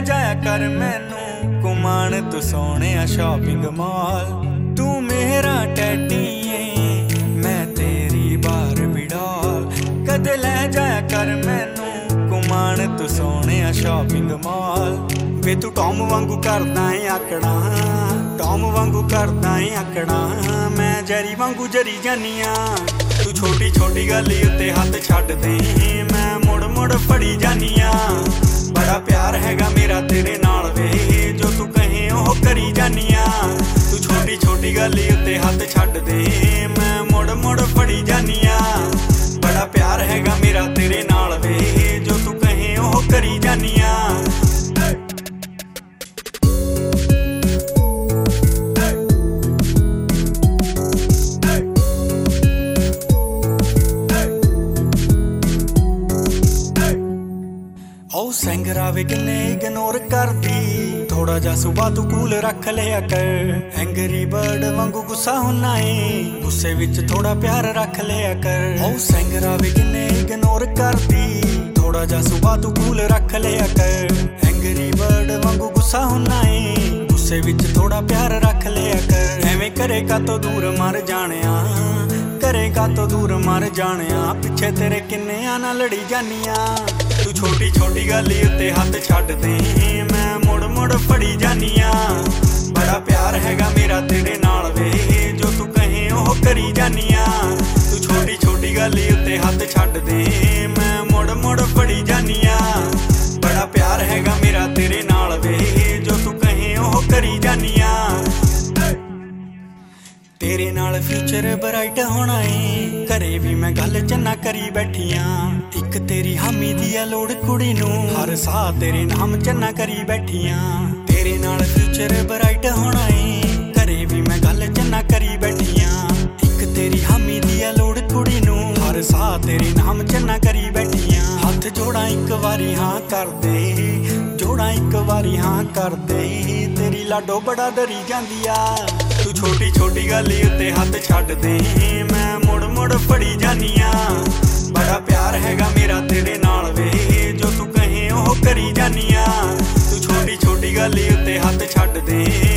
ਜਾਇਆ ਕਰ ਮੈਨੂੰ ਘੁਮਾਣ ਤੂੰ ਸੋਹਣਿਆ ਸ਼ਾਪਿੰਗ ਮਾਲ। ਤੂੰ ਮੇਰਾ ਟੈਡੀ ਏ ਮੈਂ ਤੇਰੀ ਬਾਰਬੀ ਡਾਲ। ਕਦੇ ਲੈ ਜਾਇਆ ਕਰ ਮੈਨੂੰ ਘੁਮਾਣ ਤੂੰ ਸੋਹਣਿਆ ਸ਼ਾਪਿੰਗ ਮਾਲ। ਵੇ ਤੂੰ ਟੌਮ ਵਾਂਗੂ ਕਰਦਾ ਏ ਆਕੜਾਂ, ਟੌਮ ਵਾਂਗੂ ਕਰਦਾ ਏ ਆਕੜਾਂ। ਮੈਂ ਜੈਰੀ ਵਾਂਗੂ ਜਰੀ ਜਾਨੀਆਂ। ਤੂੰ ਛੋਟੀ ਛੋਟੀ ਗੱਲ ਉੱਤੇ ਹੱਥ ਛੱਡ ਦੇ ਮੈਂ ਮੁੜ ਮੁੜ ਫੜੀ ਜਾਨੀਆਂ। ਬੜਾ ਪਿਆਰ ਹੈਗਾ ਮੇਰਾ ਤੇਰੇ ਨਾਲ ਵੇ ਜੋ ਤੂੰ ਕਹੇ ਉਹ ਕਰੀ ਜਾਨੀਆਂ। ਤੂੰ ਛੋਟੀ ਛੋਟੀ ਗੱਲ ਉੱਤੇ ਹੱਥ ਛੱਡ ਦੇ ਮੈਂ ਮੁੜ ਮੁੜ ਫੜੀ ਜਾਨੀਆਂ। ਬੜਾ ਪਿਆਰ ਹੈਗਾ ਮੇਰਾ ਤੇਰੇ ਨਾਲ ਵੇ ਜੋ ਤੂੰ ਕਹੇ ਉਹ ਕਰੀ ਜਾਨੀਆਂ। ਉਹ ਸਿੰਗਰਾ ਵੇ ਕਿੰਨੇ ਇਗਨੋਰ ਕਰਦੀ ਥੋੜਾ ਜਿਹਾ ਸੁਭਾ ਤੂੰ ਕੂਲ ਰੱਖ ਲਿਆ ਕਰ। ਐਂਗਰੀ ਬਰਡ ਵਾਂਗੂ ਗੁੱਸਾ ਹੁੰਨਾ ਏ ਗੁੱਸੇ ਵਿੱਚ ਥੋੜਾ ਪਿਆਰ ਰੱਖ ਲਿਆ ਕਰ। ਉਹ ਸਿੰਗਰਾ ਵੇ ਕਿੰਨੇ ਇਗਨੋਰ ਕਰਦੀ ਥੋੜਾ ਜਿਹਾ ਸੁਭਾ ਤੂੰ ਕੂਲ ਰੱਖ ਲਿਆ ਕਰ। ਐਂਗਰੀ ਬਰਡ ਵਾਂਗੂ ਗੁੱਸਾ ਹੁੰਨਾ ਏ ਗੁੱਸੇ ਵਿੱਚ ਥੋੜਾ ਪਿਆਰ ਰੱਖ ਲਿਆ ਕਰ। ਐਵੇਂ ਕਰੇਗਾ ਤੋਂ ਦੂਰ ਮਰ ਜਾਣਿਆ, ਕਰੇਗਾ ਤੋਂ ਦੂਰ ਮਰ ਜਾਣਿਆ। ਪਿੱਛੇ ਤੇਰੇ ਕਿੰਨਿਆਂ ਨਾਲ ਲੜੀ ਜਾਨੀਆਂ। ਤੂੰ ਛੋਟੀ ਛੋਟੀ ਗੱਲ ਉੱਤੇ ਹੱਥ ਛੱਡ ਦੇ ਮੈਂ ਮੁੜ ਮੁੜ ਫੜੀ ਜਾਨੀਆਂ। ਬੜਾ ਪਿਆਰ ਹੈਗਾ ਮੇਰਾ ਤੇਰੇ ਨਾਲ ਵੇ ਜੋ ਤੂੰ ਕਹੇ ਉਹ ਕਰੀ ਜਾਨੀਆਂ। ਤੂੰ ਛੋਟੀ ਛੋਟੀ ਗੱਲ ਉੱਤੇ ਹੱਥ ਛੱਡ ਦੇ ਮੈਂ ਮੁੜ ਮੁੜ ਫੜੀ ਜਾਨੀਆਂ। ਬੜਾ ਪਿਆਰ ਹੈਗਾ ਮੇਰਾ ਤੇਰੇ ਨਾਲ ਵੇ ਜੋ ਤੂੰ ਕਹੇ ਉਹ ਕਰੀ ਜਾਨੀਆਂ। ਤੇਰੇ ਨਾਲ ਫਿਊਚਰ ਬਰਾਈਟ ਹੋਣਾ ਏ ਘਰੇ ਵੀ ਮੈਂ ਗੱਲ ਚੰਨਾ ਕਰੀ ਬੈਠੀਆਂ। ਇੱਕ ਤੇਰੀ ਹਾਮੀ ਦੀ ਆ ਲੋੜ ਕੁੜੀ ਨੂੰ ਹਰ ਸਾਹ ਤੇਰੇ ਨਾਮ ਚੰਨਾ ਕਰੀ ਬੈਠੀਆਂ। ਤੇਰੇ ਨਾਲ ਫਿਊਚਰ ਬਰਾਈਟ ਹੋਣਾ ਏ ਘਰੇ ਵੀ ਮੈਂ ਗੱਲ ਚੰਨਾ ਕਰੀ ਬੈਠੀਆਂ। ਇੱਕ ਤੇਰੀ ਹਾਮੀ ਦੀ ਆ ਲੋੜ ਕੁੜੀ ਨੂੰ ਹਰ ਸਾਹ ਤੇਰੇ ਨਾਮ ਚੰਨਾ ਕਰੀ ਬੈਠੀਆਂ। ਹੱਥ ਜੋੜਾਂ ਇੱਕ ਵਾਰੀ ਹਾਂ ਕਰਦੇ, ਜੋੜਾਂ ਇੱਕ ਵਾਰੀ ਹਾਂ ਕਰਦੇ। ਤੇਰੀ ਲਾਡੋ ਬੜਾ ਡਰੀ ਜਾਂਦੀ ਆ। ਤੂੰ ਛੋਟੀ ਛੋਟੀ ਗੱਲ ਉੱਤੇ ਹੱਥ ਛੱਡ ਦੇ ਮੈਂ ਮੁੜ ਮੁੜ ਫੜੀ ਜਾਨੀਆਂ। ਬੜਾ ਪਿਆਰ ਹੈਗਾ ਮੇਰਾ ਤੇਰੇ ਨਾਲ ਵੇ ਜੋ ਤੂੰ ਕਹੇ ਉਹ ਕਰੀ ਜਾਨੀਆਂ। ਤੂੰ ਛੋਟੀ ਛੋਟੀ ਗੱਲ ਉੱਤੇ ਹੱਥ ਛੱਡ ਦੇ